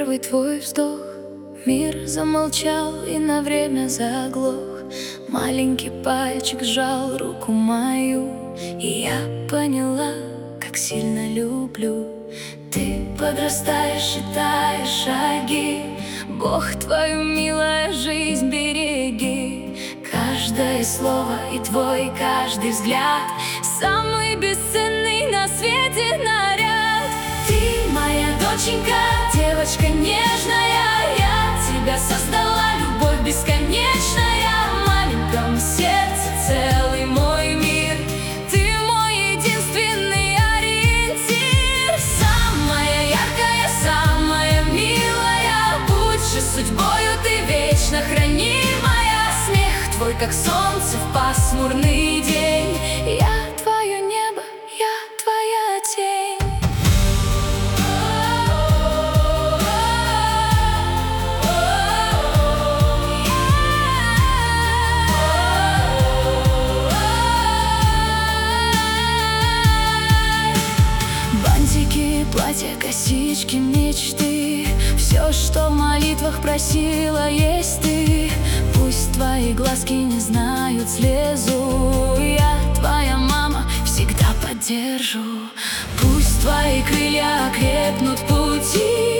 первый твой вздох. Мир замолчал и на время заглох. Маленький пальчик сжал руку мою, и я поняла, как сильно люблю. Ты подрастаешь, считаешь шаги. Бог твою, милая жизнь, береги. Каждое слово и твой каждый взгляд — самый бесценный на свете наряд. Ты моя доченька, девочка нежная. Я тебя создала, любовь бесконечная. В маленьком сердце целый мой мир. Ты мой единственный ориентир. Самая яркая, самая милая. Будь же судьбою ты вечно хранимая. Смех твой, как солнце в пасмурный день. Я твое небо, я твоя тень. Бантики, платья, косички, мечты. Все, что в молитвах просила, есть ты. Пусть твои глазки не знают слезу. Я твоя мама, всегда поддержу. Пусть твои крылья окрепнут в пути.